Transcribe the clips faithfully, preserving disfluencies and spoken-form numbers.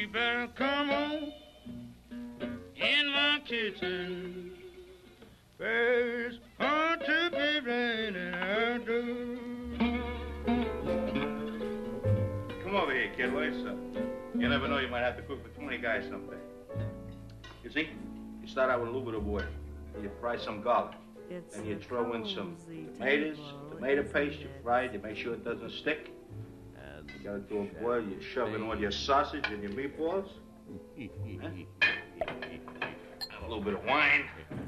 better come on in my kitchen. There's hard to be raining out there. Come over here, kid. What's up? You never know, you might have to cook for twenty guys someday. You see, you start out with a little bit of oil. You fry some garlic. It's then you throw in some tomatoes, tomato paste. You fry it. You make sure it doesn't stick. You got it to a boil. You shove in all your sausage and your meatballs. Huh? A little bit of wine.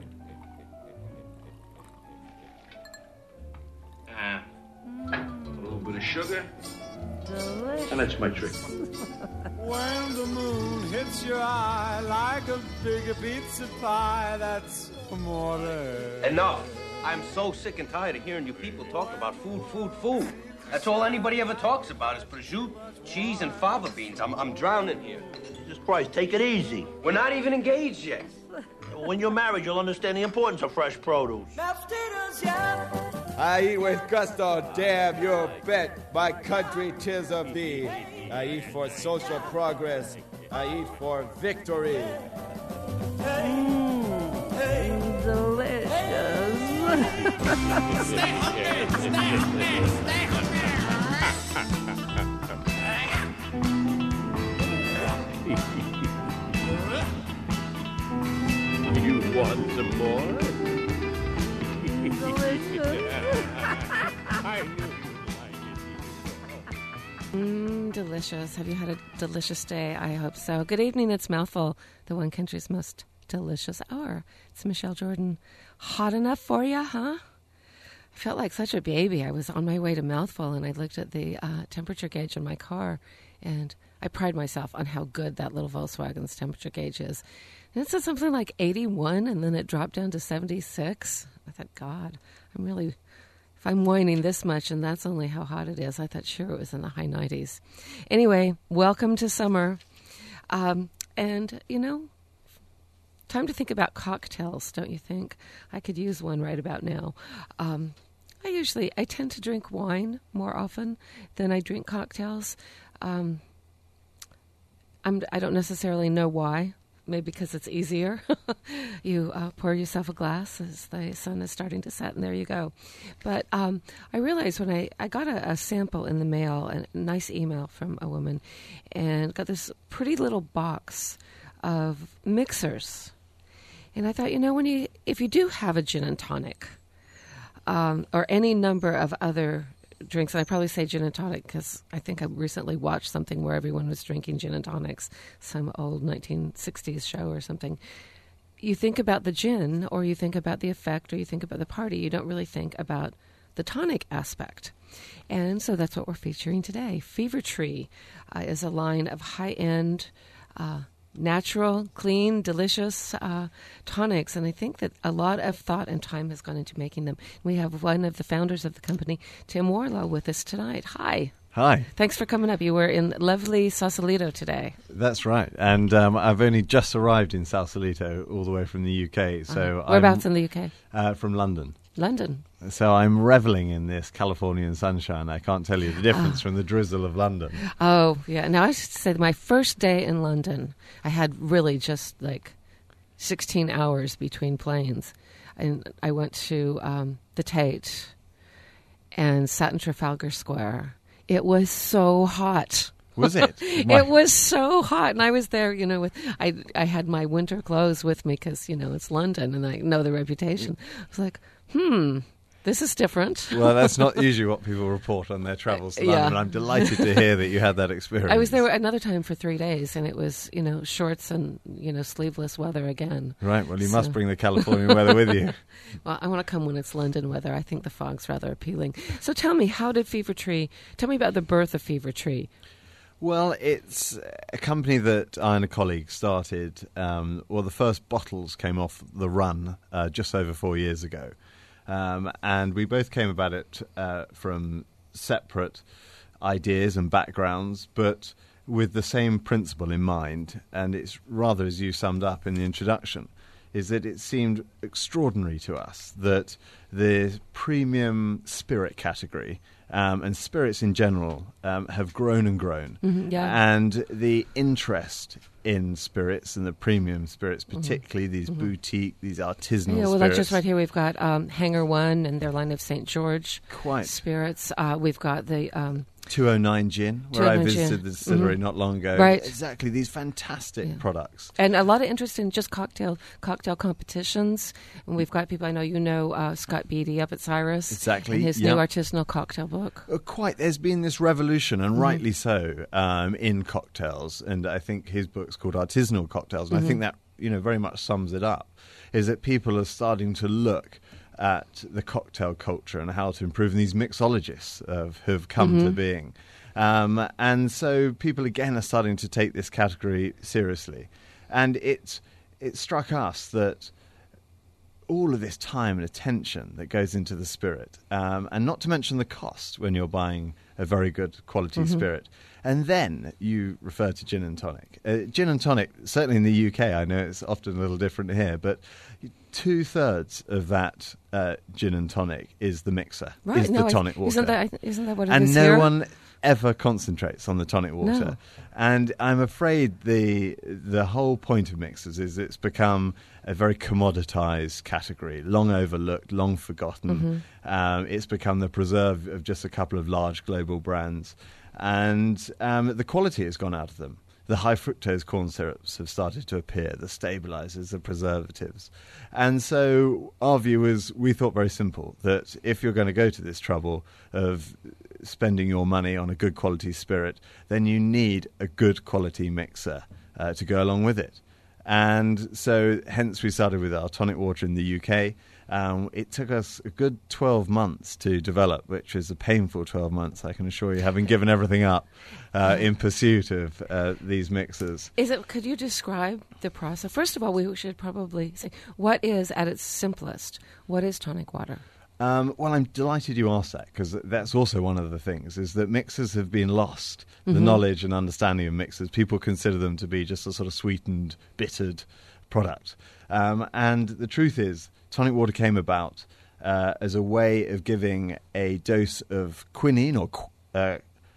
Uh, a little bit of sugar. Delicious. And that's my trick. When the moon hits your eye like a big pizza pie, that's amore. Enough. I'm so sick and tired of hearing you people talk about food, food, food. That's all anybody ever talks about is prosciutto, cheese, and fava beans. I'm, I'm drowning here. Jesus Christ, take it easy. We're not even engaged yet. When you're married, you'll understand the importance of fresh produce. I eat with gusto, damn you bet. My country, 'tis of thee. I eat for social progress. I eat for victory. Mm, delicious. Stay hungry! Stay hungry! Stay hungry! You want some more? Delicious. I knew you'd like it. Mm, delicious. Have you had a delicious day? I hope so. Good evening. It's Mouthful, the one country's most delicious hour. It's Michelle Jordan. Hot enough for you, huh? I felt like such a baby. I was on my way to Mouthful, and I looked at the uh, temperature gauge in my car, and I pride myself on how good that little Volkswagen's temperature gauge is. And it said something like eighty-one, and then it dropped down to seventy-six. I thought, God, I'm really... If I'm whining this much and that's only how hot it is, I thought sure it was in the high nineties. Anyway, welcome to summer. Um, and, you know, time to think about cocktails, don't you think? I could use one right about now. Um, I usually, I tend to drink wine more often than I drink cocktails. Um, I'm, I don't necessarily know why. Maybe because it's easier. You uh, pour yourself a glass as the sun is starting to set, and there you go. But um, I realized when I, I got a, a sample in the mail, a nice email from a woman, and got this pretty little box of mixers. And I thought, you know, when you if you do have a gin and tonic, um, or any number of other drinks, and I probably say gin and tonic because I think I recently watched something where everyone was drinking gin and tonics, some old nineteen sixties show or something. You think about the gin, or you think about the effect, or you think about the party. You don't really think about the tonic aspect. And so that's what we're featuring today. Fever Tree uh, is a line of high-end, uh, natural, clean, delicious uh, tonics, and I think that a lot of thought and time has gone into making them. We have one of the founders of the company, Tim Warlow, with us tonight. Hi. Hi. Thanks for coming up. You were in lovely Sausalito today. That's right, and um, I've only just arrived in Sausalito all the way from the U K. So uh-huh. Whereabouts in the U K? Uh, from London. London. So I'm reveling in this Californian sunshine. I can't tell you the difference oh. from the drizzle of London. Oh, yeah. Now, I should say my first day in London, I had really just like sixteen hours between planes. And I went to um, the Tate and sat in Trafalgar Square. It was so hot. Was it? It was so hot, and I was there, you know, with I I had my winter clothes with me because, you know, it's London, and I know the reputation. I was like, hmm, this is different. Well, that's not usually what people report on their travels to London, yeah. and I'm delighted to hear that you had that experience. I was there another time for three days, and it was, you know, shorts and, you know, sleeveless weather again. Right, well, you so. must bring the Californian weather with you. Well, I want to come when it's London weather. I think the fog's rather appealing. So tell me, how did Fever Tree, tell me about the birth of Fever Tree. Well, it's a company that I and a colleague started. Um, well, the first bottles came off the run uh, just over four years ago. Um, and we both came about it uh, from separate ideas and backgrounds, but with the same principle in mind. And it's rather, as you summed up in the introduction, is that it seemed extraordinary to us that the premium spirit category um, and spirits in general um, have grown and grown. Mm-hmm, yeah. And the interest in spirits and the premium spirits, particularly mm-hmm. these mm-hmm. boutique, these artisanal yeah, well, spirits. like just right here, we've got um, Hangar One and their line of Saint George Quite. spirits. Uh, we've got the um, two oh nine Gin, where I two oh nine visited Gin. the distillery Mm-hmm. not long ago. Right. Exactly, these fantastic Yeah. products. And a lot of interest in just cocktail cocktail competitions. And we've got people, I know you know, uh, Scott Beatty up at Cyrus. Exactly, And his yep. new artisanal cocktail book. Uh, quite. There's been this revolution, and Mm-hmm. rightly so, um, in cocktails. And I think his book's called Artisanal Cocktails, and Mm-hmm. I think that, you know, very much sums it up, is that people are starting to look at the cocktail culture and how to improve. And these mixologists uh, have come Mm-hmm. to being. Um, and so people, again, are starting to take this category seriously. And it, it struck us that all of this time and attention that goes into the spirit, um, and not to mention the cost when you're buying a very good quality Mm-hmm. spirit. And then you refer to gin and tonic. Uh, gin and tonic, certainly in the U K, I know it's often a little different here, but two-thirds of that uh, gin and tonic is the mixer, Right. is no, the tonic I, water. Isn't that, isn't that what it and is no here? one ever concentrates on the tonic water. No. And I'm afraid the the whole point of mixers is it's become a very commoditized category, long overlooked, long forgotten. Mm-hmm. Um, it's become the preserve of just a couple of large global brands. And um, the quality has gone out of them. The high fructose corn syrups have started to appear, the stabilizers, the preservatives. And so our view is, we thought very simple, that if you're going to go to this trouble of spending your money on a good quality spirit, then you need a good quality mixer uh, to go along with it. And so hence we started with our tonic water in the U K. Um, it took us a good twelve months to develop, which was a painful twelve months, I can assure you, having given everything up uh, in pursuit of uh, these mixers. Is it? Could you describe the process? First of all, we should probably say, what is, at its simplest, what is tonic water? Um, well, I'm delighted you asked that, because that's also one of the things, is that mixers have been lost. Mm-hmm. The knowledge and understanding of mixers, people consider them to be just a sort of sweetened, bittered product. Um, and the truth is, tonic water came about uh, as a way of giving a dose of quinine or qu- uh,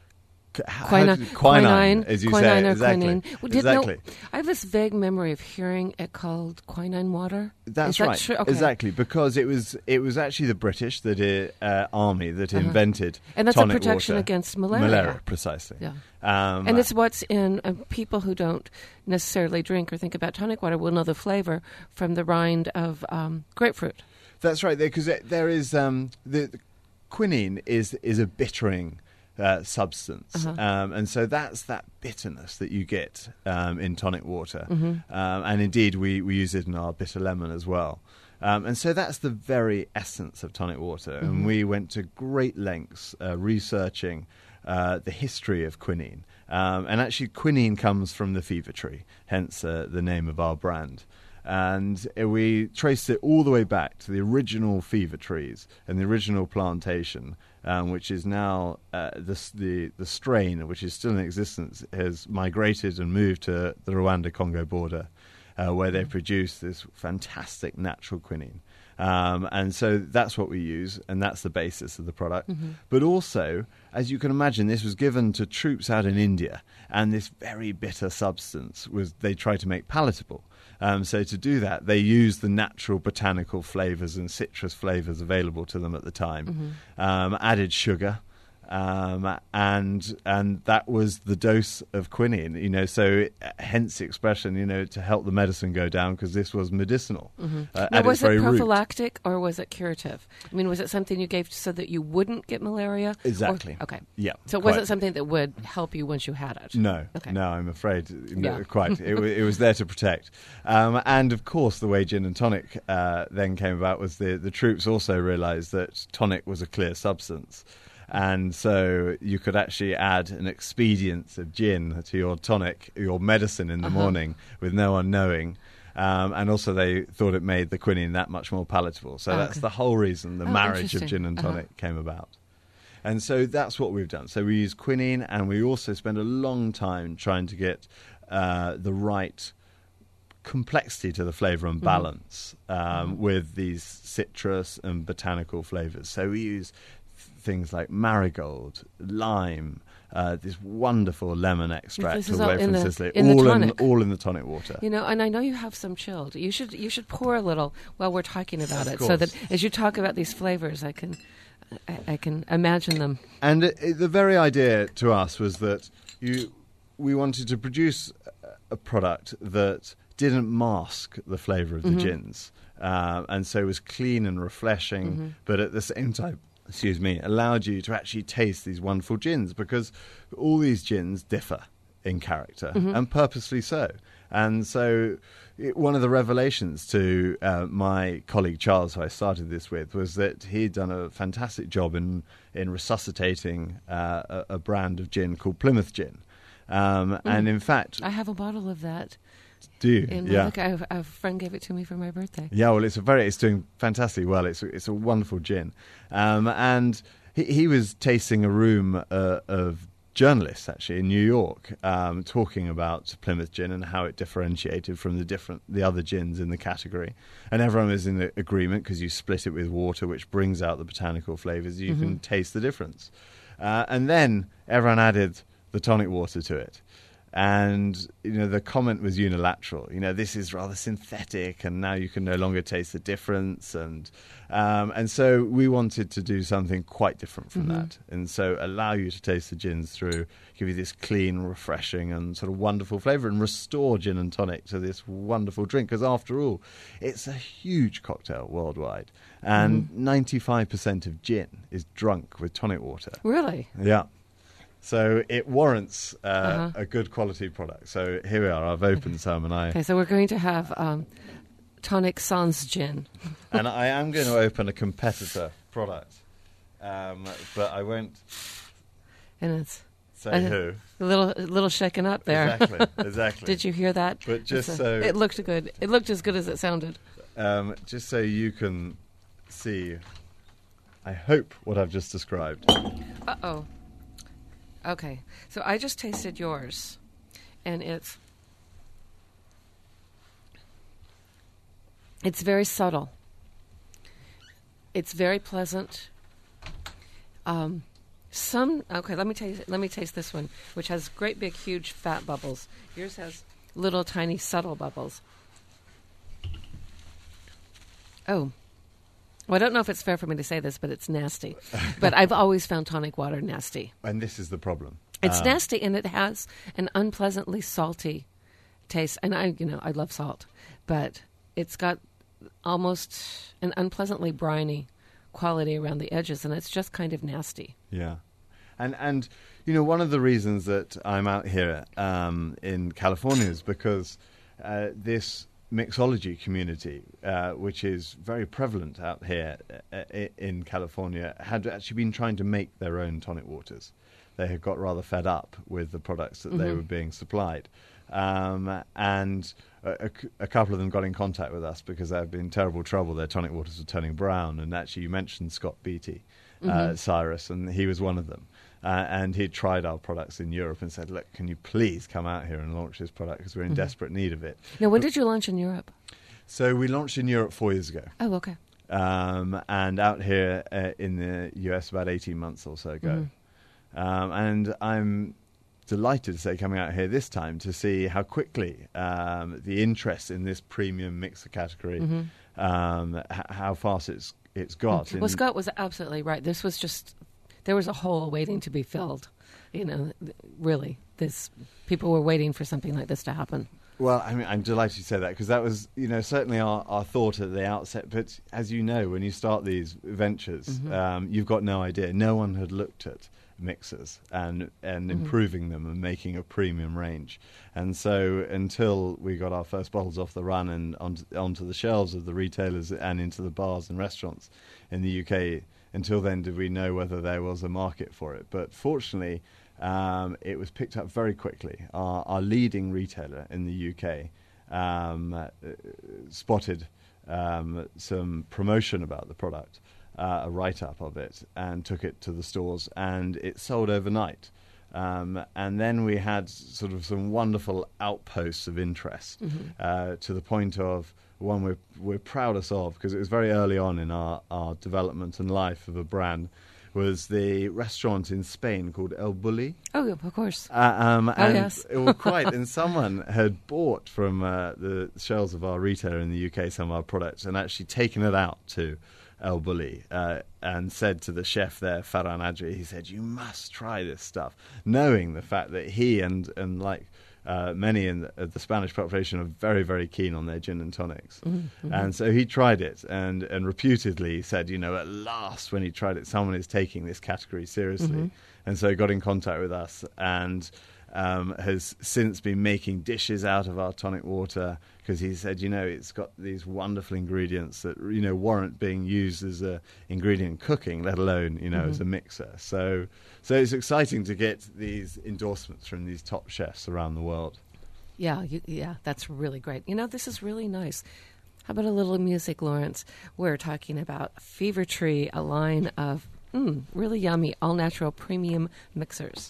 How Quinine, did- quinine, quinine, as you quinine say, or exactly. quinine. Well, did- exactly. no, I have this vague memory of hearing it called quinine water. That's Is that right, true? Okay. exactly, because it was it was actually the British that it, uh, army that Uh-huh. invented And that's a tonic protection water. against malaria. Malaria, precisely. Yeah. Um, And it's what's in uh, people who don't necessarily drink or think about tonic water will know the flavor from the rind of um, grapefruit. That's right, because there is um, the, the quinine is is a bittering uh, substance, Uh-huh. um, and so that's that bitterness that you get um, in tonic water, Mm-hmm. um, and indeed we, we use it in our bitter lemon as well. Um, and so that's the very essence of tonic water, Mm-hmm. and we went to great lengths uh, researching uh, the history of quinine, um, and actually quinine comes from the fever tree, hence uh, the name of our brand. And uh, we traced it all the way back to the original fever trees and the original plantation, um, which is now uh, the, the the strain, which is still in existence, has migrated and moved to the Rwanda-Congo border, uh, where they produce this fantastic natural quinine. Um, and so that's what we use, and that's the basis of the product. Mm-hmm. But also, as you can imagine, this was given to troops out in India, and this very bitter substance was they tried to make palatable. Um, so to do that, they used the natural botanical flavours and citrus flavours available to them at the time, Mm-hmm. um, added sugar, um, and and that was the dose of quinine. You know, so uh, hence the expression, you know, to help the medicine go down, because this was medicinal. Mm-hmm. Uh, Now, at was its very it root. prophylactic or was it curative? I mean, was it something you gave so that you wouldn't get malaria? Or- Exactly. okay. Yeah. So it quite. wasn't something that would help you once you had it? No, Okay. no, I'm afraid, no, Yeah. quite. It, wa- it was there to protect. Um, and, of course, the way gin and tonic uh, then came about was the, the troops also realised that tonic was a clear substance. And so you could actually add an expedient of gin to your tonic, your medicine in the Uh-huh. morning, with no one knowing. Um, and also they thought it made the quinine that much more palatable. So Oh, that's okay. the whole reason the Oh, marriage of interesting. gin and Uh-huh. tonic came about. And so that's what we've done. So we use quinine, and we also spend a long time trying to get uh, the right complexity to the flavour and balance um, Mm-hmm. with these citrus and botanical flavours. So we use things like marigold, lime, uh, this wonderful lemon extract This is away all in from the- Sicily, in the all tonic. in all in the tonic water. You know, and I know you have some chilled. You should you should pour a little while we're talking about Of it, so course. that as you talk about these flavors, I can I, I can imagine them. And it, it- the very idea to us was that you, we wanted to produce a product that didn't mask the flavour of the Mhm. gins, uh, and so was clean and refreshing, Mhm. but at the same time, excuse me, allowed you to actually taste these wonderful gins, because all these gins differ in character, Mhm. and purposely so. And so it, one of the revelations to uh, my colleague Charles, who I started this with, was that he'd done a fantastic job in, in resuscitating uh, a, a brand of gin called Plymouth Gin. Um, And in fact, I have a bottle of that. do you? In Yeah. Look, I, a friend gave it to me for my birthday. Yeah, well, it's a very, it's doing fantastically well. It's a, it's a wonderful gin, um, and he, he was tasting a room uh, of journalists actually in New York, um, talking about Plymouth Gin and how it differentiated from the different the other gins in the category, and everyone was in agreement because you split it with water, which brings out the botanical flavours. You Mhm. can taste the difference, uh, and then everyone added the tonic water to it. And, you know, the comment was unilateral. You know, this is rather synthetic, and now you can no longer taste the difference. And um, and so we wanted to do something quite different from Mhm. that. And so allow you to taste the gins through, give you this clean, refreshing, and sort of wonderful flavour, and restore gin and tonic to this wonderful drink. Because after all, it's a huge cocktail worldwide. And ninety-five percent of gin is drunk with tonic water. Really? Yeah. So it warrants uh, Uh-huh. a good quality product. So here we are. I've opened some, and I Okay, so we're going to have um, tonic sans gin. and I am going to open a competitor product, um, but I won't And it's say uh, who. A little, a little shaken up there. Exactly, exactly. Did you hear that? But just It's a- so- it looked good. It looked as good as it sounded. Um, just so you can see, I hope what I've just described. Uh oh. Okay, so I just tasted yours, and it's it's very subtle. It's very pleasant. Um, some okay. Let me taste. Let me taste this one, which has great big, huge, fat bubbles. Yours has little, tiny, subtle bubbles. Oh. Well, I don't know if it's fair for me to say this, but it's nasty. But I've always found tonic water nasty. And this is the problem. It's Um, nasty, and it has an unpleasantly salty taste. And I, you know, I love salt, but it's got almost an unpleasantly briny quality around the edges, and it's just kind of nasty. Yeah. And, and you know, one of the reasons that I'm out here um, in California is because uh, this mixology community, uh, which is very prevalent out here uh, i- in California, had actually been trying to make their own tonic waters. They had got rather fed up with the products that they Mhm. were being supplied. Um, and a, a c- a couple of them got in contact with us because they had been in terrible trouble. Their tonic waters were turning brown. And actually, you mentioned Scott Beatty, uh, Mhm. Cyrus, and he was one of them. Uh, and he'd tried our products in Europe and said, look, can you please come out here and launch this product because we're in Mhm. desperate need of it. Now, when But- did you launch in Europe? So we launched in Europe four years ago. Oh, okay. Um, and out here uh, in the U S about eighteen months or so ago. Um, and I'm delighted to say coming out here this time to see how quickly um, the interest in this premium mixer category, Mhm. um, h- how fast it's it's got. Well, in- Scott was absolutely right. This was just, there was a hole waiting to be filled. You know, th- really, this people were waiting for something like this to happen. Well, I mean, I'm delighted you say that because that was, you know, certainly our, our thought at the outset. But as you know, when you start these ventures, Mhm. um, you've got no idea. No one had looked at mixers and and Mhm. improving them and making a premium range. And so until we got our first bottles off the run and onto, onto the shelves of the retailers and into the bars and restaurants in the U K, until then did we know whether there was a market for it. But fortunately, um, it was picked up very quickly. Our, our leading retailer in the U K um, uh, spotted um, some promotion about the product, uh, a write-up of it, and took it to the stores, and it sold overnight. Um, and then we had sort of some wonderful outposts of interest Mhm. uh, to the point of one we're, we're proudest of, because it was very early on in our, our development and life of a brand. was the restaurant in Spain called El Bulli. Oh, of course. Uh, um, Oh, and yes. it was quite, and someone had bought from uh, the shelves of our retailer in the U K some of our products and actually taken it out to El Bulli uh, and said to the chef there, Ferran Adri, he said, you must try this stuff, knowing the fact that he and, and like uh, many in the, uh, the Spanish population are very, very keen on their gin and tonics. Mm-hmm. And so he tried it and, and reputedly said, you know, at last when he tried it, someone is taking this category seriously. Mm-hmm. And so he got in contact with us and um, has since been making dishes out of our tonic water because he said, you know, it's got these wonderful ingredients that, you know, warrant being used as a ingredient in cooking, let alone, you know, Mm-hmm. as a mixer. So, so it's exciting to get these endorsements from these top chefs around the world. Yeah, you, yeah, that's really great. You know, this is really nice. How about a little music, Lawrence? We're talking about Fever Tree, a line of mm, really yummy, all-natural premium mixers.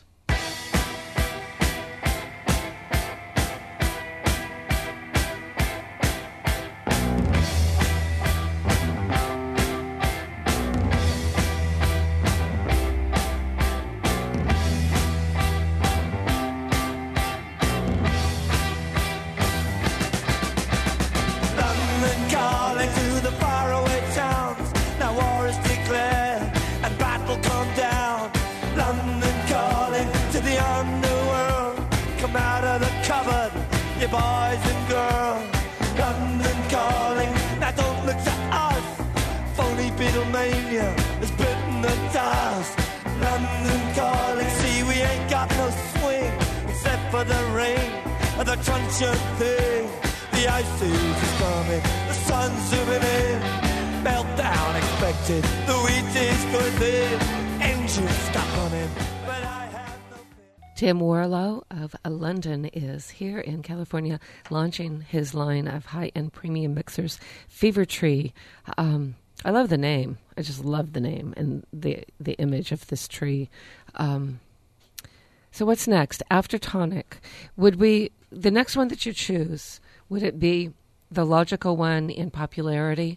London calling to the faraway towns. Now war is declared and battle come down. London calling to the underworld. Come out of the cupboard, you boys and girls. London calling, now don't look to us. Phony Beatlemania has bitten the dust. London calling, see we ain't got no swing except for the rain and the truncheon thing. The ice age is coming, the sun's zooming in. Meltdown expected, the wheat is good in. Engines stop running, but I have no fear. Tim Warlow of uh, London is here in California launching his line of high-end premium mixers, Fever Tree. Um, I love the name. I just love the name and the the image of this tree. Um, so what's next? After tonic, would we, the next one that you choose, would it be the logical one in popularity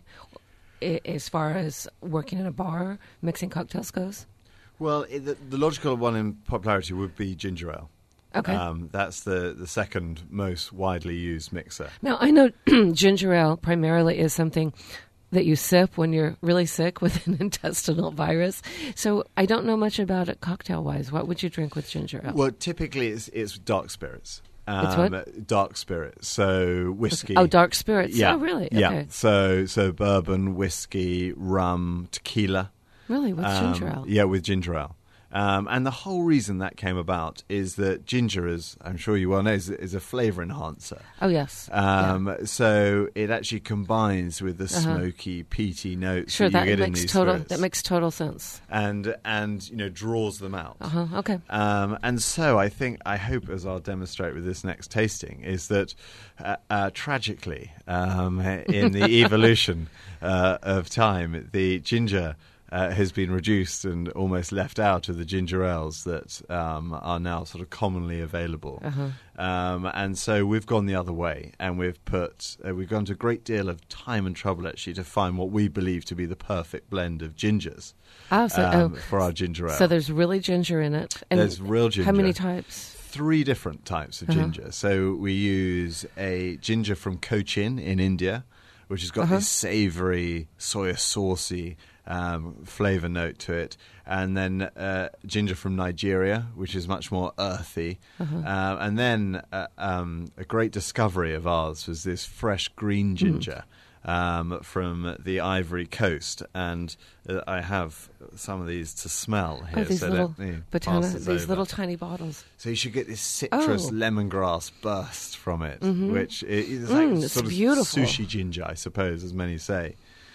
I- as far as working in a bar, mixing cocktails goes? Well, it, the, the logical one in popularity would be ginger ale. Okay. Um, that's the, the second most widely used mixer. Now, I know ginger ale primarily is something that you sip when you're really sick with an intestinal virus. So I don't know much about it cocktail-wise. What would you drink with ginger ale? Well, typically it's, it's dark spirits. It's Um, what? Dark spirits. So whiskey. Oh, dark spirits. Yeah. Oh, really? Yeah. Okay. So so bourbon, whiskey, rum, tequila. Really? With Um, ginger ale? Yeah, with ginger ale. Um, and the whole reason that came about is that ginger, as I'm sure you well know, is, is a flavour enhancer. Oh, yes. Um, Yeah. So it actually combines with the Uh-huh. smoky, peaty notes Sure, that you that get in makes these total spirits. that makes total sense. and and you know draws them out. Uh huh. Okay. Um, and so I think, I hope, as I'll demonstrate with this next tasting, is that uh, uh, tragically, um, in the evolution uh, of time, the ginger uh, has been reduced and almost left out of the ginger ales that um, are now sort of commonly available. Uh-huh. Um, and so we've gone the other way, and we've put uh, we've gone to a great deal of time and trouble actually to find what we believe to be the perfect blend of gingers. Oh, so, um, oh, for our ginger ale. So there's really ginger in it. And There's real ginger. How many types? Three different types of Uh-huh. ginger. So we use a ginger from Cochin in India, which has got Uh-huh. this savoury, soya saucy um, flavour note to it. And then uh, ginger from Nigeria, which is much more earthy. Uh-huh. Uh, and then uh, um, a great discovery of ours was this fresh green ginger. Um, from the Ivory Coast, and uh, I have some of these to smell here. Oh, these so little let me botana, pass this these over. little tiny bottles. So you should get this citrus Oh. lemongrass burst from it, Mhm. which i- is Mm, like it's sort of beautiful. sushi ginger, I suppose, as many say.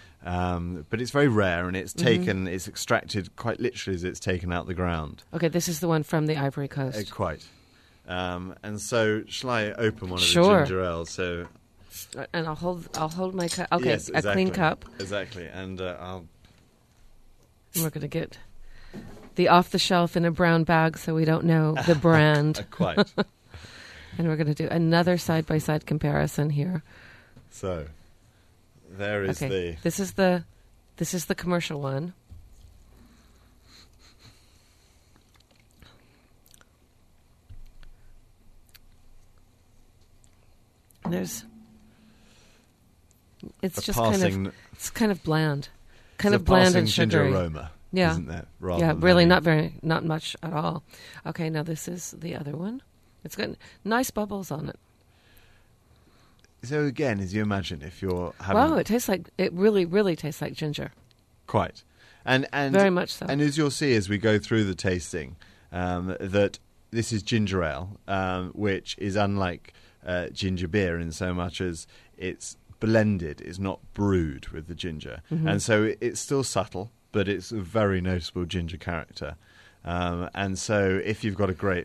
Um, but it's very rare, and it's Mhm. taken, it's extracted quite literally as it's taken out the ground. Okay, this is the one from the Ivory Coast. Uh, quite. Um, and so, shall I open one of Sure. the ginger ales? So, And I'll hold. I'll hold my cup. Okay, yes, a clean exactly. cup. Exactly, and uh, I'll. And we're going to get the off the shelf in a brown bag, so we don't know the brand. Quite. And we're going to do another side by side comparison here. So, there is Okay, the. this is the this is the commercial one. There's. It's a just passing, kind of. It's kind of bland, kind it's of a bland passing and ginger sugary. aroma, Yeah, isn't there? Rather yeah, than really any- not very, not much at all. Okay, now this is the other one. It's got nice bubbles on it. So again, as you imagine, if you're having Wow, it tastes like it really, really tastes like ginger. quite, and and Very much so. And as you'll see as we go through the tasting, um, that this is ginger ale, um, which is unlike uh, ginger beer in so much as it's blended, it's not brewed with the ginger, Mhm. and so it, it's still subtle, but it's a very noticeable ginger character. Um, and so if you've got a great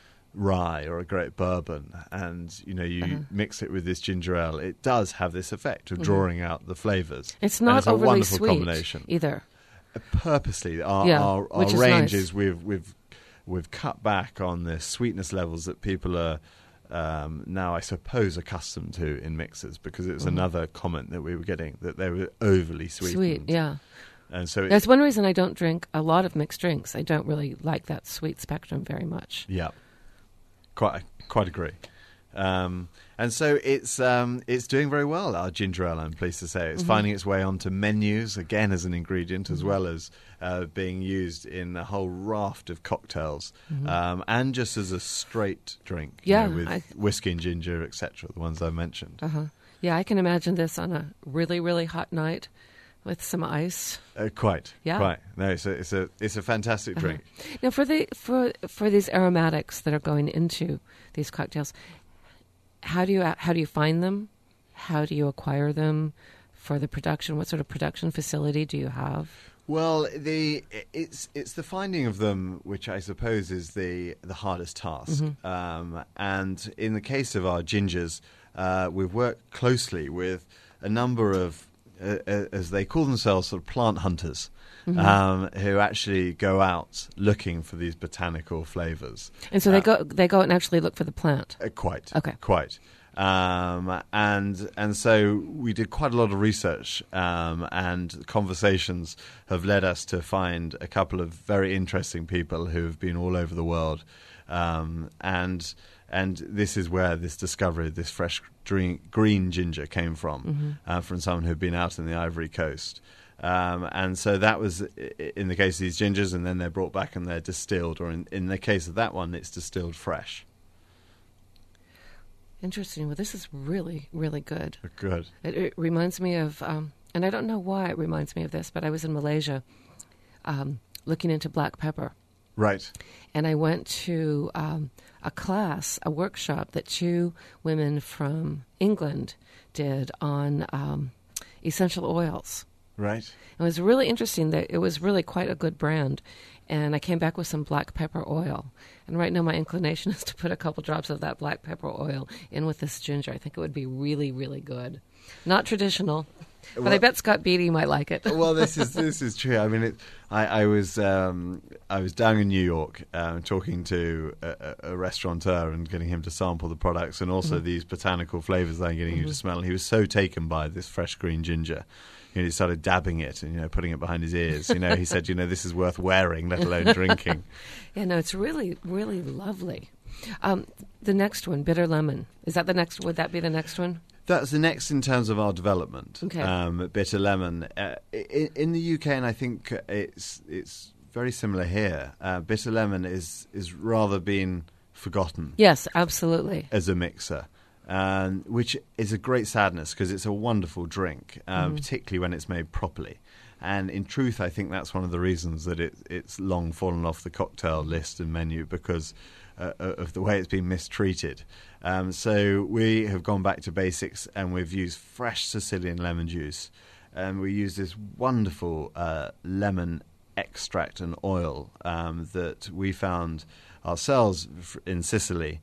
rye or a great bourbon and you know you Uh-huh. mix it with this ginger ale, it does have this effect of Mhm. drawing out the flavors. It's And not it's a overly wonderful sweet combination. either. Uh, purposely our Yeah, our, our which is ranges nice. we've we've we've cut back on the sweetness levels that people are um, now I suppose accustomed to in mixers, because it was Mhm. another comment that we were getting, that they were overly sweetened. Sweet, yeah. And so it- That's one reason I don't drink a lot of mixed drinks. I don't really like that sweet spectrum very much. Yeah, quite quite agree. Um, and so it's um, it's doing very well, our ginger ale, I'm pleased to say. It's Mhm. finding its way onto menus, again as an ingredient, as Mhm. well as uh, being used in a whole raft of cocktails, Mhm. um, and just as a straight drink, you Yeah, know, with I- whiskey and ginger, et cetera, the ones I mentioned. Uh-huh. Yeah, I can imagine this on a really, really hot night with some ice. Uh, quite, Yeah. quite. No, it's a, it's a, it's a fantastic Uh-huh. drink. Now, for the for for these aromatics that are going into these cocktails, how do you how do you find them? How do you acquire them for the production? What sort of production facility do you have? Well, the it's it's the finding of them, which I suppose is the the hardest task. Mhm. Um, and in the case of our gingers, uh, we've worked closely with a number of, uh, uh, as they call themselves, sort of plant hunters, Mhm. um, who actually go out looking for these botanical flavors. And so Uh, they go they go and actually look for the plant. Uh, quite. Okay. Quite. Um, and and so we did quite a lot of research, um, and conversations have led us to find a couple of very interesting people who have been all over the world, um, and and this is where this discovery of this fresh green, green ginger came from, Mhm. uh, from someone who'd been out in the Ivory Coast. Um, and so that was i- in the case of these gingers, and then they're brought back and they're distilled, or in, in the case of that one, it's distilled fresh. Interesting. Well, this is really, really good. Good. It, it reminds me of, um, and I don't know why it reminds me of this, but I was in Malaysia um, looking into black pepper. Right. And I went to um, a class, a workshop that two women from England did on um, essential oils. Right. It was really interesting. That it was really quite a good brand. And I came back with some black pepper oil. And right now my inclination is to put a couple drops of that black pepper oil in with this ginger. I think it would be really, really good. Not traditional, but I Well- bet Scott Beatty might like it. Well, this is this is true. I mean, it, I, I was um, I was down in New York um, talking to a, a a restaurateur and getting him to sample the products, and also Mhm. these botanical flavors that I'm getting you Mhm. to smell. And he was so taken by this fresh green ginger. You know, he started dabbing it and, you know, putting it behind his ears. You know, he said, you know, this is worth wearing, let alone drinking. Yeah, no, it's really, really lovely. Um, the next one, bitter lemon. Is that the next? Would that be the next one? That's the next in terms of our development. Okay. Um, bitter lemon uh, in, in the U K, and I think it's it's very similar here. Uh, bitter lemon is is rather been forgotten. Yes, absolutely. As a mixer, um, which is a great sadness because it's a wonderful drink, um, Mhm. particularly when it's made properly. And in truth, I think that's one of the reasons that it, it's long fallen off the cocktail list and menu, because uh, of the way it's been mistreated. Um, so we have gone back to basics, and we've used fresh Sicilian lemon juice. And we use this wonderful uh, lemon extract and oil um, that we found ourselves f- in Sicily,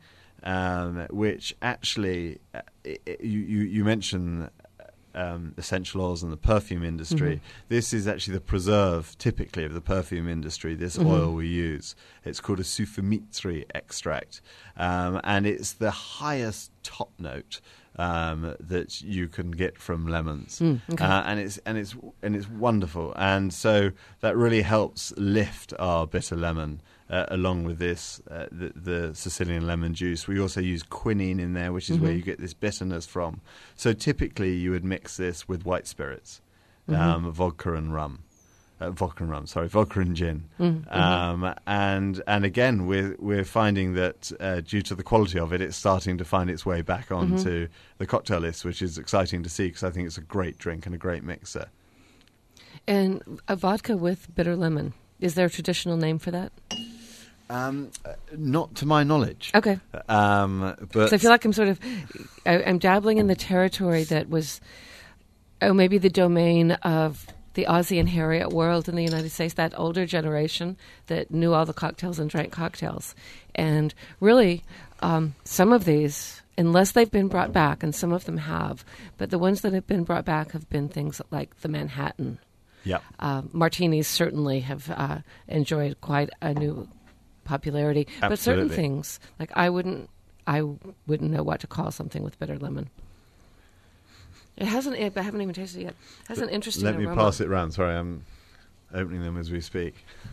um, which actually, uh, it, it, you, you, you mentioned um, essential oils in the perfume industry. Mhm. This is actually the preserve, typically, of the perfume industry, this Mhm. oil we use. It's called a Sufamitri extract, um, and it's the highest top note um, that you can get from lemons, Mm, okay. uh, and it's and it's and it's wonderful, and so that really helps lift our bitter lemon uh, along with this, uh, the, the Sicilian lemon juice. We also use quinine in there, which is mm-hmm. where you get this bitterness from. So typically you would mix this with white spirits, mm-hmm. um, vodka and rum. Uh, vodka and rum, sorry, vodka and gin, mm-hmm. um, and and again we're we're finding that uh, due to the quality of it, it's starting to find its way back onto mm-hmm. the cocktail list, which is exciting to see because I think it's a great drink and a great mixer. And a vodka with bitter lemon, is there a traditional name for that? Um, uh, not to my knowledge. Okay, um, but so I feel like I'm sort of I, I'm dabbling in the territory that was, oh, maybe the domain of the Ozzie and Harriet world in the United States, that older generation that knew all the cocktails and drank cocktails. And really, um, some of these, unless they've been brought back, and some of them have, but the ones that have been brought back have been things like the Manhattan. Yeah. Uh, martinis certainly have uh, enjoyed quite a new popularity. Absolutely. But certain things, like I wouldn't, I wouldn't know what to call something with bitter lemon. It hasn't. I haven't even tasted it yet. It has an interesting Let me aroma. pass it round. Sorry, I'm opening them as we speak.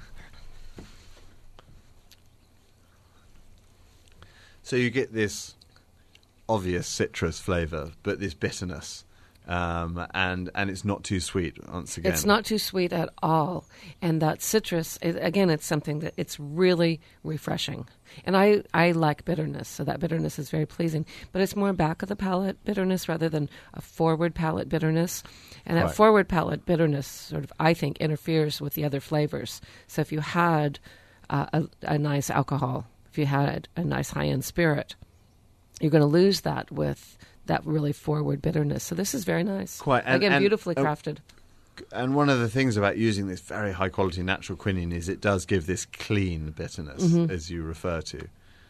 So you get this obvious citrus flavour, but this bitterness, um, and and it's not too sweet. Once again, it's not too sweet at all, and that citrus. It, again, it's something that it's really refreshing. And I, I like bitterness, so that bitterness is very pleasing. But it's more back of the palate bitterness rather than a forward palate bitterness. And that right. forward palate bitterness sort of, I think, interferes with the other flavors. So if you had uh, a, a nice alcohol, if you had a nice high-end spirit, you're going to lose that with that really forward bitterness. So this is very nice. Quite. And, Again, and, beautifully uh, crafted. And one of the things about using this very high-quality natural quinine is it does give this clean bitterness, mm-hmm. as you refer to.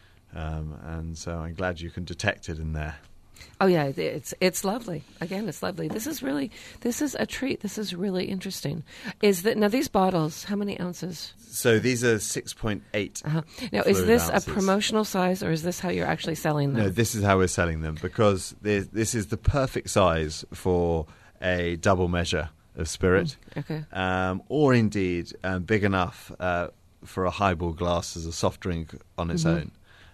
Um, and so I'm glad you can detect it in there. Oh, yeah, it's it's lovely. Again, it's lovely. This is really, this is a treat. This is really interesting. Is that now these bottles, how many ounces? So these are six point eight Uh-huh. Now, is this ounces. a promotional size, or is this how you're actually selling them? No, this is how we're selling them, because this is the perfect size for a double measure of spirit, mm, okay, um, or indeed um, big enough uh, for a highball glass as a soft drink on its mm-hmm. own.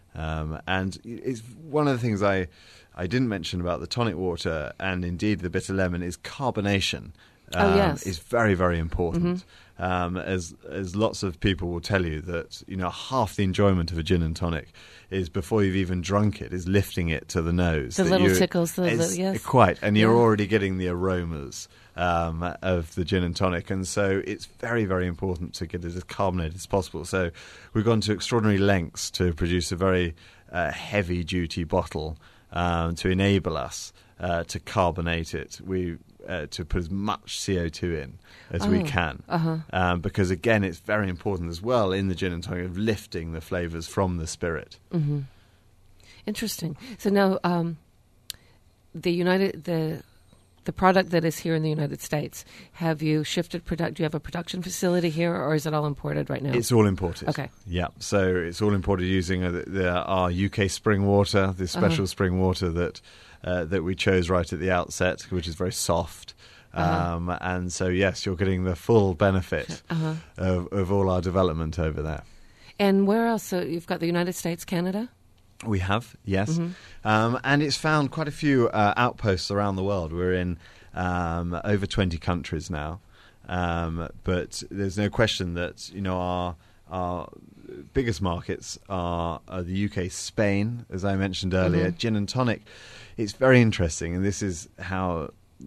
Um, and it's one of the things I I didn't mention about the tonic water and indeed the bitter lemon is carbonation. Um, oh yes, is very very important. Mm-hmm. Um, as as lots of people will tell you that you know half the enjoyment of a gin and tonic is before you've even drunk it is lifting it to the nose. The that little you, tickles, the, the yes, quite, and yeah. you're already getting the aromas um, of the gin and tonic, and so it's very very important to get it as carbonated as possible. So we've gone to extraordinary lengths to produce a very uh, heavy duty bottle um, to enable us uh, to carbonate it. We Uh, to put as much C O two in as oh, we can, uh-huh. um, because again it's very important as well in the gin and tonic of lifting the flavours from the spirit. Mm-hmm. Interesting. So now um, the United the the product that is here in the United States, have you shifted product? Do you have a production facility here, or is it all imported right now? It's all imported. Okay. Yeah. So it's all imported using uh, the, the, our U K spring water, this special uh-huh. spring water that. Uh, that we chose right at the outset, which is very soft. Uh-huh. Um, and so, yes, you're getting the full benefit uh-huh. of, of all our development over there. And where else? So you've got the United States, Canada? We have, yes. Mm-hmm. Um, and it's found quite a few uh, outposts around the world. We're in um, over twenty countries now. Um, but there's no question that, you know, our... our biggest markets are, are the U K, Spain, as I mentioned earlier. Mm-hmm. Gin and tonic, it's very interesting, and this is how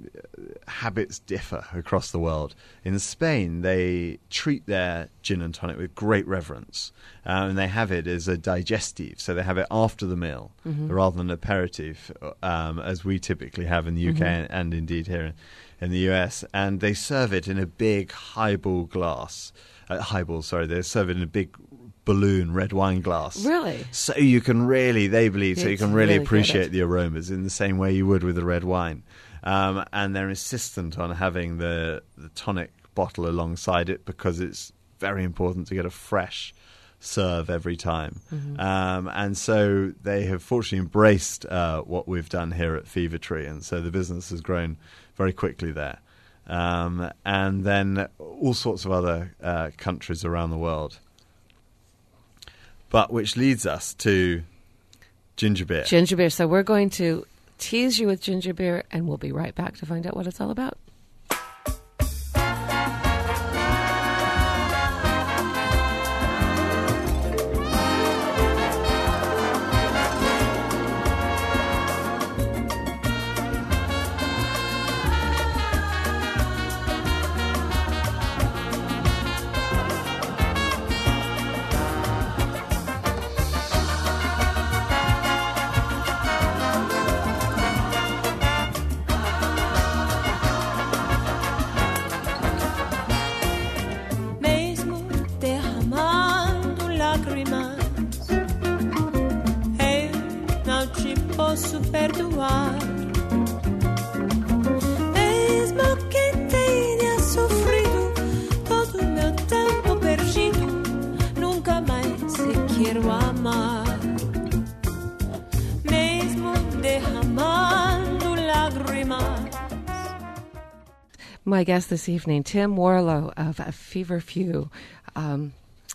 habits differ across the world. In Spain, they treat their gin and tonic with great reverence, uh, and they have it as a digestive, so they have it after the meal mm-hmm. rather than aperitif, um, as we typically have in the U K mm-hmm. and, and indeed here in, in the U S. And they serve it in a big highball glass. Uh, highball, sorry, they serve it in a big balloon red wine glass. Really? So you can really, they believe, so you It's can really, really appreciate good. the aromas in the same way you would with the red wine. Um, and they're insistent on having the, the tonic bottle alongside it because it's very important to get a fresh serve every time. Mm-hmm. Um, and so they have fortunately embraced uh, what we've done here at Fever Tree, and so the business has grown very quickly there. Um, and then all sorts of other uh, countries around the world. but which leads us to ginger beer. Ginger beer. So we're going to tease you with ginger beer, and we'll be right back to find out what it's all about. Posso perdoar, mesmo que tenha sofrido todo o meu tempo perdido, nunca mais te quero amar, mesmo derramando lágrimas. My guest this evening, Tim Warlow of Feverfew. Um,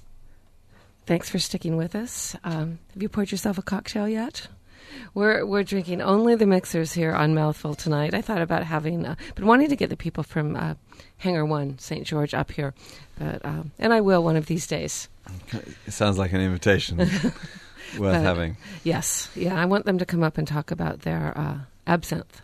thanks for sticking with us. Um, have you poured yourself a cocktail yet? We're we're drinking only the mixers here on Mouthful tonight. I thought about having, uh, been wanting to get the people from uh, Hangar One, Saint George, up here, but um, and I will one of these days. Okay. It sounds like an invitation worth but, having. Yes, yeah, I want them to come up and talk about their uh, absinthe.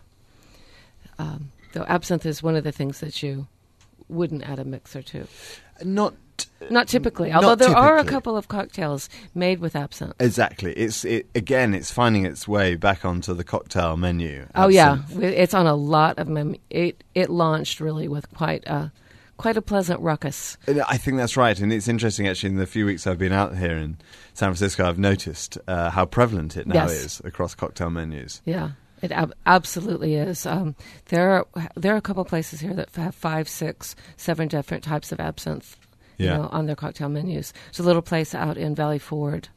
Um, though absinthe is one of the things that you wouldn't add a mixer to. Not. Not typically, Not although there typically. are a couple of cocktails made with absinthe. Exactly. It's it, again, it's finding its way back onto the cocktail menu. Oh yeah, Absinthe. it's on a lot of mem- it. It launched really with quite a quite a pleasant ruckus. And I think that's right, and it's interesting actually. In the few weeks I've been out here in San Francisco, I've noticed uh, how prevalent it now Yes. is across cocktail menus. Yeah, it ab- absolutely is. Um, there are there are a couple places here that have five, six, seven different types of absinthe. You Yeah. know, on their cocktail menus. There's a little place out in Valley Forge,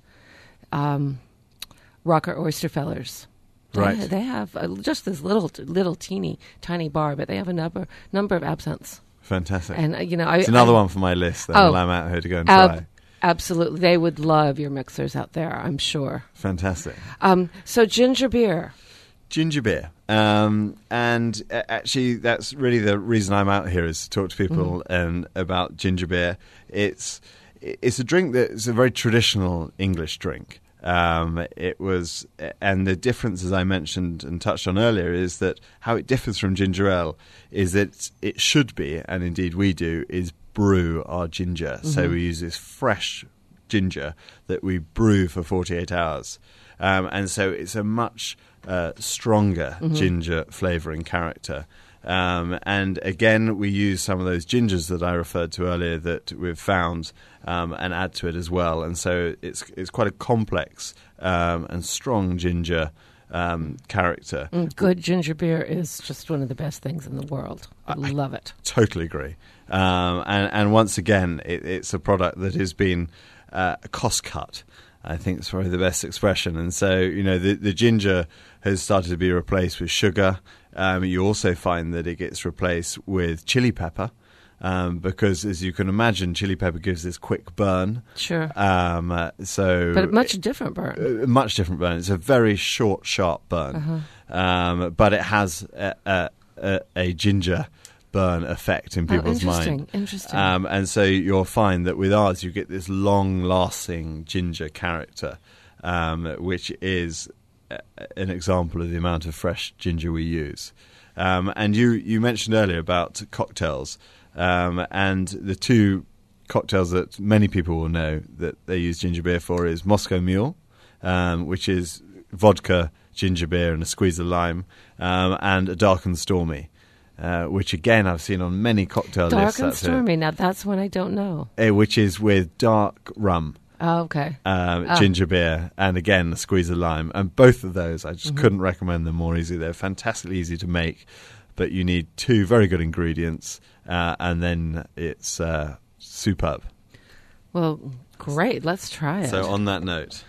um, Rocker Oyster Fellers. They, Right. They have uh, just this little, little teeny, tiny bar, but they have a number number of absinthes. Fantastic. And uh, you know, I, it's another I, one for my list. Then Oh, while I'm out here to go and ab- try. Absolutely, they would love your mixers out there. I'm sure. Fantastic. Um, so ginger beer. Ginger beer. Um, and uh, actually, that's really the reason I'm out here is to talk to people Mm-hmm. and about ginger beer. It's it's a drink that's a very traditional English drink. Um, it was, and the difference, as I mentioned and touched on earlier, is that how it differs from ginger ale is that it should be, and indeed we do, is brew our ginger. So Mm-hmm. we use this fresh ginger that we brew for forty-eight hours. Um, and so it's a much uh, stronger Mm-hmm. ginger flavouring character. Um, and again, we use some of those gingers that I referred to earlier that we've found um, and add to it as well. And so it's it's quite a complex um, and strong ginger um, character. Mm, good ginger beer is just one of the best things in the world. I, I- love it. Totally agree. Um, and, and once again, it, it's a product that has been uh, cost cut. I think it's probably the best expression. And so, you know, the, the ginger has started to be replaced with sugar. Um, you also find that it gets replaced with chili pepper um, because, as you can imagine, chili pepper gives this quick burn. Sure. Um, uh, so, But a much different burn. a much different burn. It's a very short, sharp burn, Uh-huh. um, but it has a, a, a, a ginger burn effect in Oh, people's interesting, mind. interesting. Um, and so you'll find that with ours, you get this long-lasting ginger character, um, which is a, an example of the amount of fresh ginger we use. Um, and you, you mentioned earlier about cocktails, um, and the two cocktails that many people will know that they use ginger beer for is Moscow Mule, um, which is vodka, ginger beer, and a squeeze of lime, um, and a Dark and Stormy. Uh, which again I've seen on many cocktail Dark lists. and that's it. stormy. Now that's one I don't know. Uh, which is with dark rum, Oh, okay. um, Ah. ginger beer, and again a squeeze of lime. And both of those, I just Mhm. couldn't recommend them more easy. They're fantastically easy to make, but you need two very good ingredients, uh, and then it's uh, superb. Well, great. Let's try it. So on that note.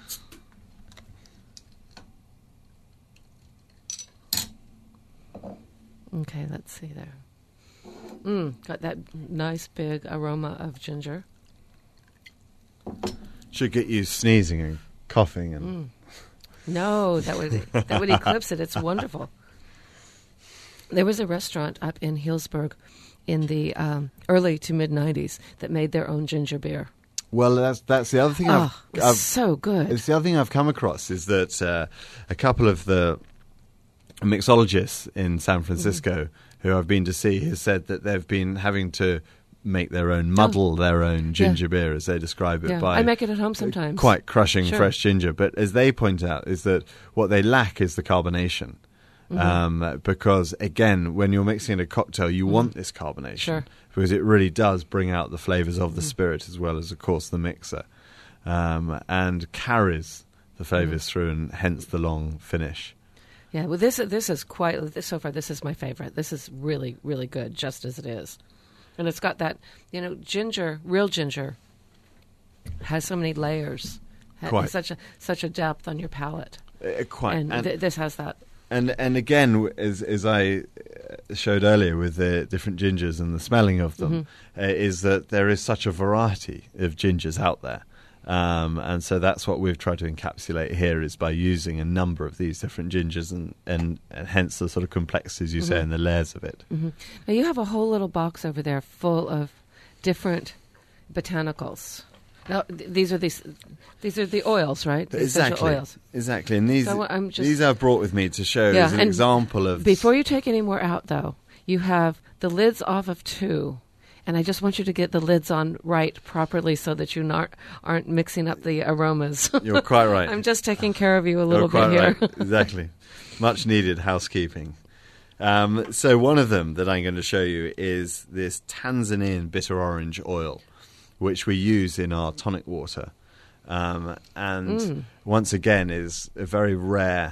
Okay, let's see there. Mm, got that nice big aroma of ginger. Should get you sneezing and coughing and. Mm. No, that would that would eclipse it. It's wonderful. There was a restaurant up in Healdsburg in the um, early to mid nineties that made their own ginger beer. Well, that's that's the other thing. Oh, I've, it was I've, so good. It's the other thing I've come across is that uh, a couple of the mixologists in San Francisco mm-hmm. who I've been to see has said that they've been having to make their own, muddle oh. their own ginger yeah. beer, as they describe it. Yeah. by I make it at home sometimes. Quite crushing sure. fresh ginger. But as they point out, is that what they lack is the carbonation. Mm-hmm. Um, because, again, when you're mixing a cocktail, you mm-hmm. want this carbonation. Sure. Because it really does bring out the flavours of the mm-hmm. spirit as well as, of course, the mixer. Um, and carries the flavours mm-hmm. through, and hence the long finish. Yeah, well, this this is quite, this, so far, this is my favorite. This is really, really good, just as it is. And it's got that, you know, ginger, real ginger, has so many layers. Quite. Has such a such a depth on your palate. Uh, quite. And, and th- this has that. And and again, as as I showed earlier with the different gingers and the smelling of them, mm-hmm. uh, is that there is such a variety of gingers out there. Um, and so that's what we've tried to encapsulate here, is by using a number of these different gingers and, and, and hence the sort of complexities you mm-hmm. say and the layers of it. Mm-hmm. Now you have a whole little box over there full of different botanicals. Now th- these are these these are the oils, right? The exactly. Oils. Exactly. And these so I'm just, these I've brought with me to show yeah, as an and example of. Before you take any more out, though, you have the lids off of two. And I just want you to get the lids on right properly so that you not, aren't mixing up the aromas. You're quite right. I'm just taking care of you a little You're quite bit here. Right. Exactly. Much needed housekeeping. Um, so one of them that I'm going to show you is this Tanzanian bitter orange oil, which we use in our tonic water. Um, and mm. once again is a very rare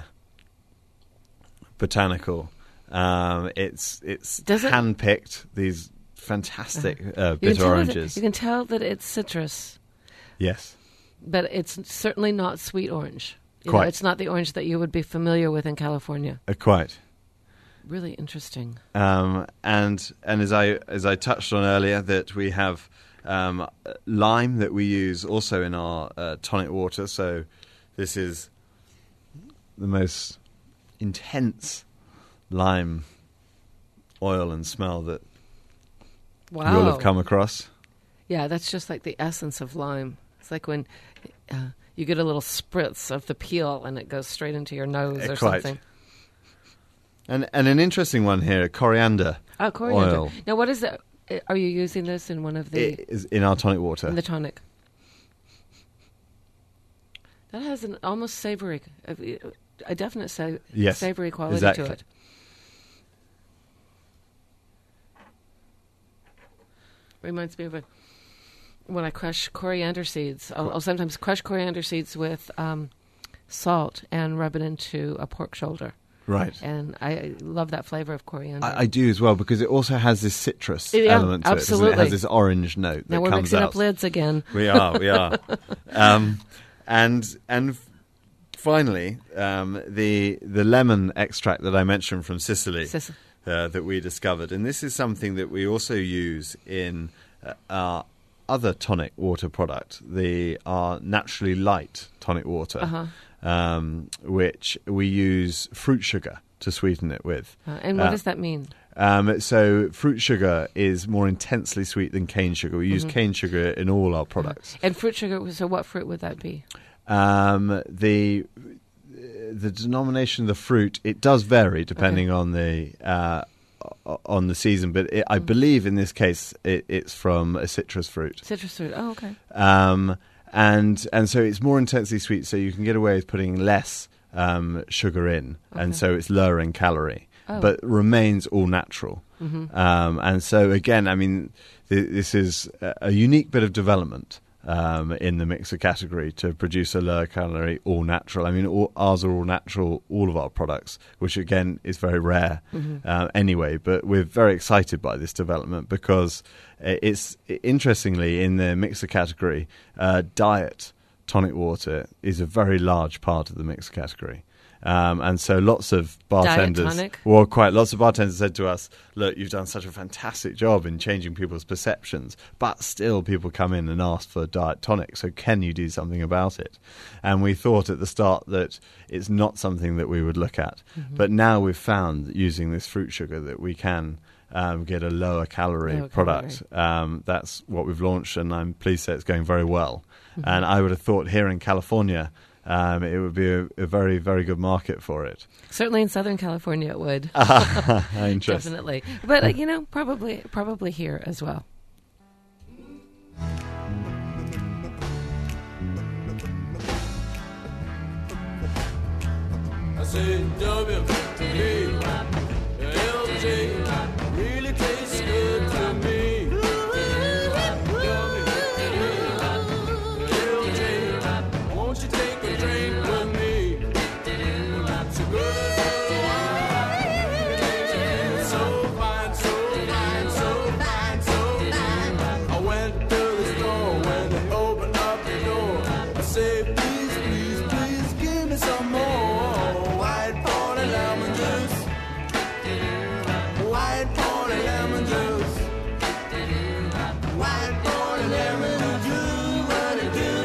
botanical. Um, it's it's Does it? hand-picked, these fantastic uh, you bitter oranges. That, you can tell that it's citrus. Yes. But it's certainly not sweet orange. You quite. Know, it's not the orange that you would be familiar with in California. Uh, quite. Really interesting. Um, and and as I as I touched on earlier, that we have um, lime that we use also in our uh, tonic water. So this is the most intense lime oil and smell that wow. you'll have come across. Yeah, that's just like the essence of lime. It's like when uh, you get a little spritz of the peel and it goes straight into your nose uh, or quite. something. And and an interesting one here, coriander. Oh, coriander. Oil. Now, what is it? Are you using this in one of the... It is in our tonic water. In the tonic. That has an almost savory, a definite sa- yes, savory quality exactly. to it. Reminds me of a, when I crush coriander seeds. I'll, I'll sometimes crush coriander seeds with um, salt and rub it into a pork shoulder. Right. And I love that flavor of coriander. I, I do as well, because it also has this citrus yeah, element to absolutely. it. It has this orange note now that we're comes mixing out. up lids again. We are, we are. um, and and f- finally, um, the the lemon extract that I mentioned from Sicily Sicily. Uh, that we discovered. And this is something that we also use in uh, our other tonic water product, the our Naturally Light tonic water. Uh-huh. Um, which we use fruit sugar to sweeten it with. Uh, and what uh, does that mean? Um, so fruit sugar is more intensely sweet than cane sugar. We use Mm-hmm. cane sugar in all our products. Uh-huh. And fruit sugar, so what fruit would that be? Um, the the denomination of the fruit, it does vary depending okay. on the uh, on the season, but it, I mm-hmm. believe in this case it, it's from a citrus fruit. Citrus fruit, oh, okay. Um, and and so it's more intensely sweet, so you can get away with putting less um, sugar in, okay. and so it's lower in calorie, oh. but remains all natural. Mm-hmm. Um, and so again, I mean, th- this is a, a unique bit of development um, in the mixer category to produce a lower calorie, all natural. I mean, all, ours are all natural, all of our products, which again is very rare mm-hmm. uh, anyway. But we're very excited by this development because it's interestingly in the mixer category, uh, diet tonic water is a very large part of the mixer category. Um, and so lots of bartenders, Diet tonic? well, quite lots of bartenders said to us, look, you've done such a fantastic job in changing people's perceptions, but still people come in and ask for diet tonic, so can you do something about it? And we thought at the start that it's not something that we would look at. Mm-hmm. But now we've found that using this fruit sugar that we can um, get a lower calorie Lower product. calorie. Um, that's what we've launched, and I'm pleased to say it's going very well. Mm-hmm. And I would have thought here in California, Um, it would be a, a very, very good market for it. Certainly in Southern California it would. Interesting. Definitely. But, uh, you know, probably probably here as well. I say W A L J really tastes good to me. W A L J, won't you take a drink with me? It's a good wine, so fine, so fine, so fine, so fine. I went to the store when they opened up the door. I say, please, please, please give me some more. White corn and lemon juice. White corn and lemon juice. White corn and lemon juice. What it do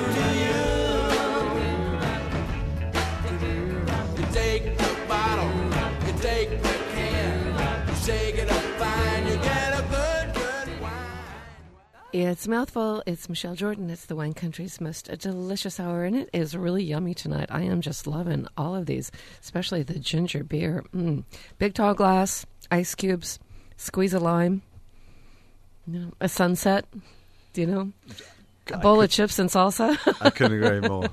to you? You take the bottle, you take the can, you shake it up fine, you get a good, good wine. It's Mouthful. It's Michelle Jordan. It's the Wine Country's most delicious hour, and it is really yummy tonight. I am just loving all of these, especially the ginger beer. Mm. Big tall glass, ice cubes, squeeze a lime, you know, a sunset, do you know, a bowl of chips and salsa. I couldn't agree more.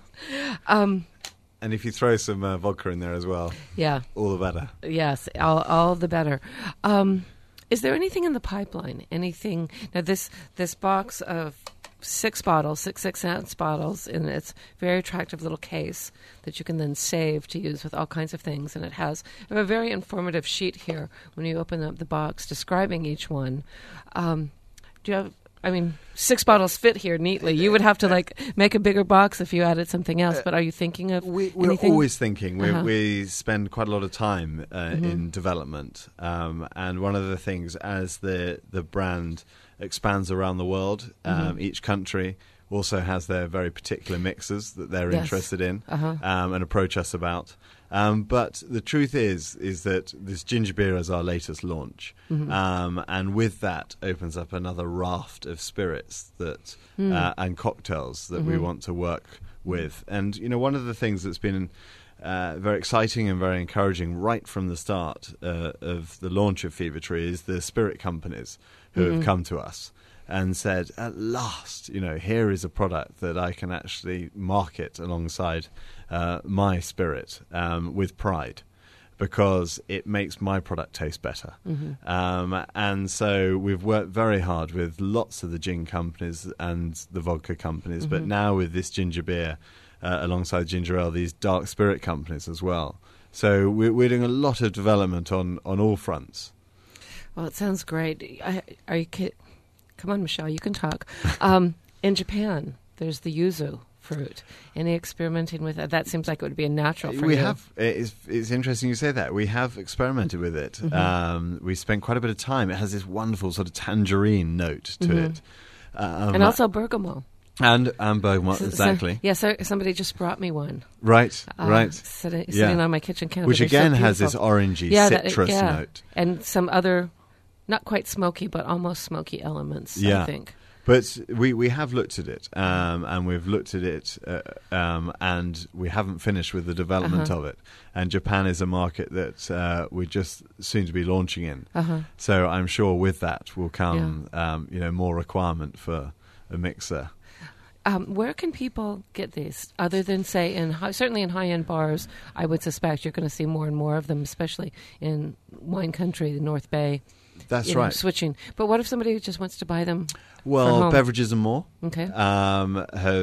um, And if you throw some uh, vodka in there as well, yeah, all the better. Yes, all, all the better. Um, is there anything in the pipeline? Anything? Now, this this box of six bottles, six six ounce bottles, in its very attractive little case that you can then save to use with all kinds of things, and it has a very informative sheet here when you open up the box describing each one. Um, do you have? I mean, six bottles fit here neatly. You would have to like make a bigger box if you added something else. But are you thinking of we, We're anything? always thinking. We, Uh-huh. we spend quite a lot of time uh, Mm-hmm. in development. Um, and one of the things, as the, the brand expands around the world, um, Mm-hmm. each country also has their very particular mixes that they're Yes. interested in Uh-huh. um, and approach us about. Um, but the truth is, is that this ginger beer is our latest launch, Mm-hmm. um, and with that opens up another raft of spirits that Mm. uh, and cocktails that we Mm-hmm. want to work with. And you know, one of the things that's been uh, very exciting and very encouraging right from the start uh, of the launch of Fever Tree is the spirit companies who Mm-hmm. have come to us and said, at last, you know, here is a product that I can actually market alongside uh, my spirit um, with pride, because it makes my product taste better. Mm-hmm. Um, and so we've worked very hard with lots of the gin companies and the vodka companies, but Mm-hmm. now with this ginger beer uh, alongside ginger ale, these dark spirit companies as well. So we're, we're doing a lot of development on, on all fronts. Well, it sounds great. I, are you ki- Come on, Michelle, you can talk. Um, in Japan, there's the yuzu fruit. Any experimenting with that? That seems like it would be a natural for we you. have. It's, it's interesting you say that. We have experimented with it. Mm-hmm. Um, we spent quite a bit of time. It has this wonderful sort of tangerine note to Mm-hmm. it. Um, and also bergamot. And, and bergamot, So- so- exactly. yeah, so somebody just brought me one. Right, uh, right. Sitting, Yeah. sitting on my kitchen counter. Which They're so again has this beautiful. orangey yeah, that- citrus yeah. note. And some other, not quite smoky, but almost smoky elements, Yeah. I think. But we, we have looked at it, um, and we've looked at it, uh, um, and we haven't finished with the development Uh-huh. of it. And Japan is a market that uh, we're just soon to be launching in. Uh-huh. So I'm sure with that will come, um, you know, more requirement for a mixer. Um, where can people get these, other than, say, in high, certainly in high-end bars? I would suspect you're going to see more and more of them, especially in wine country, the North Bay. That's you know, right. switching. But what if somebody just wants to buy them? for Well, home? Beverages and More Okay. um, have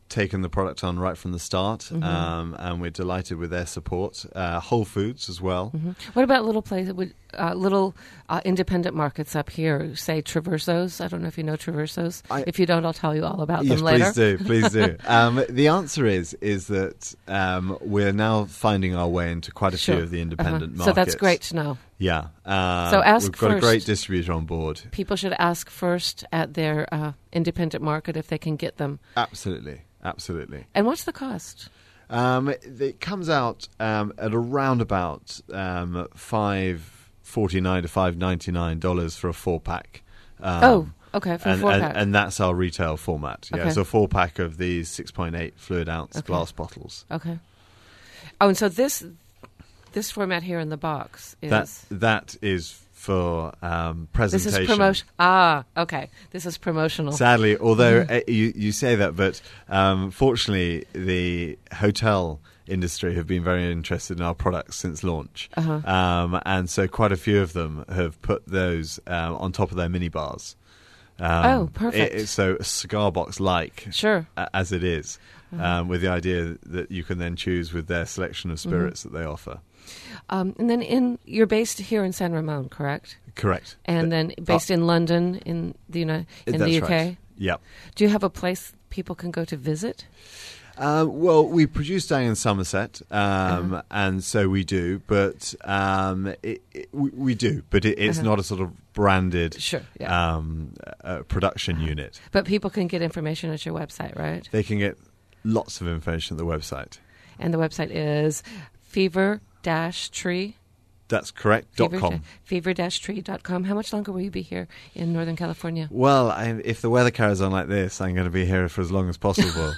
taken the product on right from the start, Mm-hmm. um, and we're delighted with their support. Uh, Whole Foods as well. Mm-hmm. What about little places, would uh, little uh, independent markets up here, say Traversos? I don't know if you know Traversos. I- If you don't, I'll tell you all about Yes, them later. please do, please do. um, the answer is is that um, we're now finding our way into quite a Sure. few of the independent Uh-huh. markets. So that's great to know. Yeah. Uh, So ask we've got a first. great distributor on board. People should ask first at their uh, independent market if they can get them. Absolutely, absolutely. And what's the cost? Um, it, it comes out um, at around about um, five forty nine to five ninety nine dollars for a four pack. Um, Oh, okay, for a and, four and, pack. and that's our retail format. Yeah, Okay. so a four pack of these six point eight fluid ounce Okay. glass bottles. Okay. Oh, and so this this format here in the box is That that is for um, this presentation. is promotion. Ah, okay. This is promotional. Sadly, although Mm-hmm. uh, you you say that, but um, fortunately, the hotel industry have been very interested in our products since launch, Uh-huh. um, and so quite a few of them have put those um, on top of their mini bars. Um, Oh, perfect. It, it's so a cigar box like, Sure. a- as it is, Uh-huh. um, with the idea that you can then choose with their selection of spirits that they offer. Um, and then in you're based here in San Ramon, correct? Correct. And then based in London, in the Uni- in That's the U K. right. Yep. Do you have a place people can go to visit? Uh, well, we produce down in Somerset, um, Uh-huh. and so we do. But um, it, it, we, we do, but it, it's Uh-huh. not a sort of branded Sure, yeah. um, uh, production unit. But people can get information at your website, right? They can get lots of information at the website. And the website is fever dash tree. That's correct. dot com. fever dash tree dot com. How much longer will you be here in Northern California? Well, I, if the weather carries on like this, I'm going to be here for as long as possible.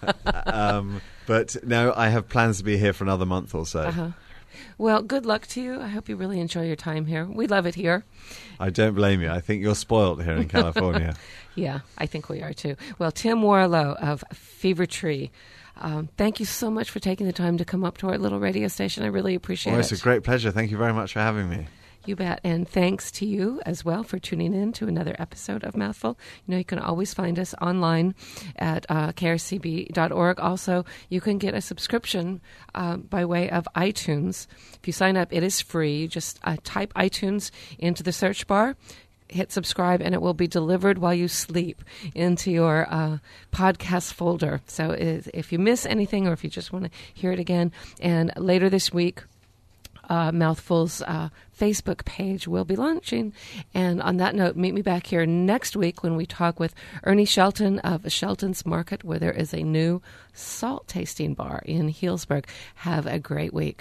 um, but no, I have plans to be here for another month or so. Uh-huh. Well, good luck to you. I hope you really enjoy your time here. We love it here. I don't blame you. I think you're spoiled here in California. Yeah, I think we are too. Well, Tim Warlow of Fever Tree, um, thank you so much for taking the time to come up to our little radio station. I really appreciate Well, it. it's a great pleasure. Thank you very much for having me. You bet. And thanks to you as well for tuning in to another episode of Mouthful. You know, you can always find us online at uh, K R C B dot org. Also, you can get a subscription uh, by way of iTunes. If you sign up, it is free. You just uh, type iTunes into the search bar, hit subscribe, and it will be delivered while you sleep into your uh, podcast folder. So if if you miss anything or if you just want to hear it again, and later this week, Uh, Mouthful's uh, Facebook page will be launching. And on that note, meet me back here next week when we talk with Ernie Shelton of Shelton's Market, where there is a new salt tasting bar in Healdsburg. Have a great week.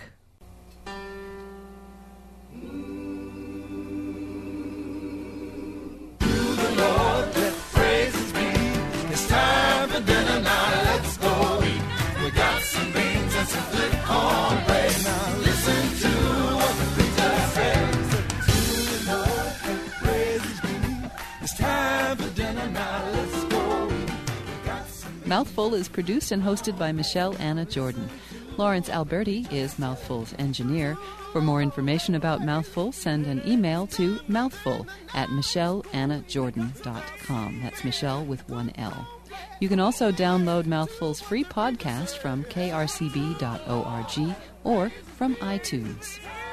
It's time for dinner now, let's go eat. We got some beans and some good cornbread. Now listen to what the preacher says. To the Lord, praise His be. It's time for dinner now, let's go eat. We got some Mouthful is produced and hosted by Michelle Anna Jordan. Lawrence Alberti is Mouthful's engineer. For more information about Mouthful, send an email to mouthful at michelle anna jordan dot com. That's Michelle with one L. You can also download Mouthful's free podcast from k r c b dot org or from iTunes.